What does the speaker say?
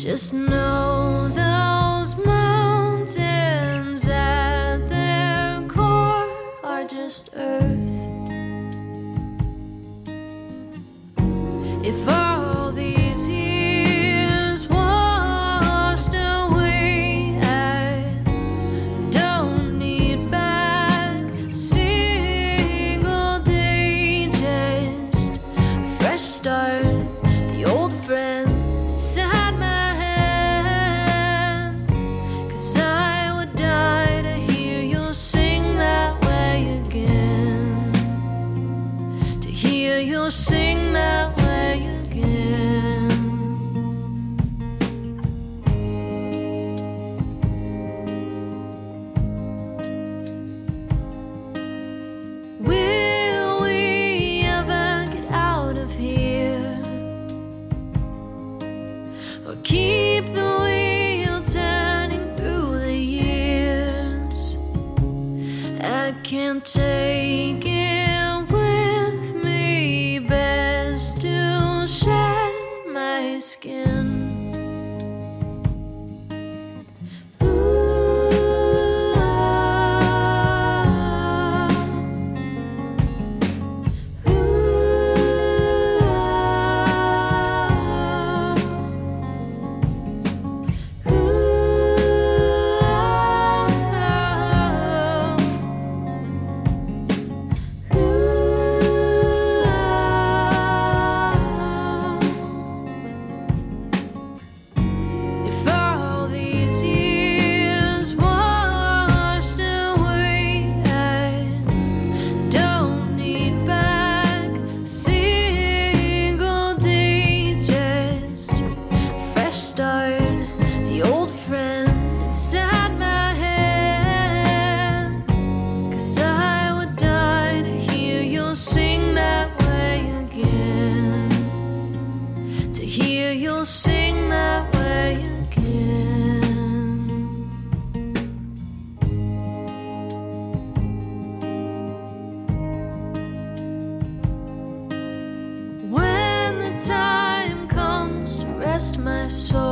Just know those mountains at their core are just earth. If all these years washed away, I don't need back a single day, just a fresh start, the old friend inside my hand. 'Cause I would die to hear you sing that way again, to hear you sing that way again. Will we ever get out of here, or keep the wheel turning through the years? I can't take it with me, best to shed my skin. Ooh, if all these years washed away, I don't need back a single day, just a fresh start, the old friend inside my head. 'Cause I would die to hear you sing that way again, to hear you sing that way again. When the time comes to rest my soul,